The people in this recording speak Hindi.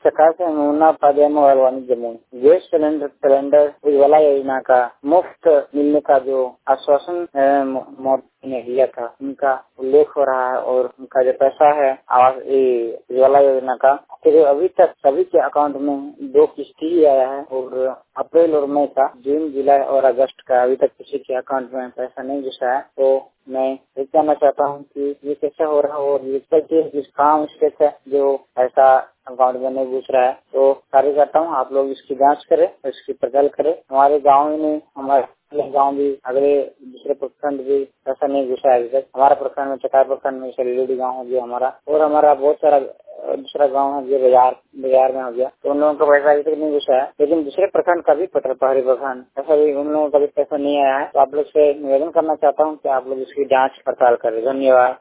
चका से मुन्ना पादेम वाणिज्य जम्मू गैस सिलेंडर उज्ज्वला योजना का मुफ्त मिलने का जो आश्वासन मोदी ने दिया था उनका उल्लेख हो रहा है और उनका जो पैसा है आवास उज्ज्वला योजना का फिर अभी तक सभी के अकाउंट में 2 किस्त ही आया है और अप्रैल और मई का जून जुलाई और अगस्त का अभी तक किसी के अकाउंट में पैसा नहीं घुसा है। तो मैं ये कहना चाहता हूँ कि ये कैसे हो रहा है और जिस काम इसके जो पैसा अकाउंट में नहीं घुस रहा है। तो कार्य करता हूँ आप लोग इसकी जांच करें, इसकी पड़ताल करें। हमारे गाँव में हमारे गाँव भी अगले दूसरे प्रखंड भी पैसा नहीं घुसा है अभी तक। हमारा प्रखंड में चकार प्रखंड में सलेडी गाँव हो गया हमारा और हमारा बहुत सारा दूसरा गांव है जो बाजार में हो गया। तो उन लोगों का पैसा अभी तक नहीं घुसा है, लेकिन दूसरे प्रखंड का भी पहाड़ी प्रखंड ऐसा भी उन लोगों का भी पैसा नहीं आया है। तो आप लोग से निवेदन करना चाहता हूँ कि आप लोग इसकी जांच पड़ताल करें। धन्यवाद।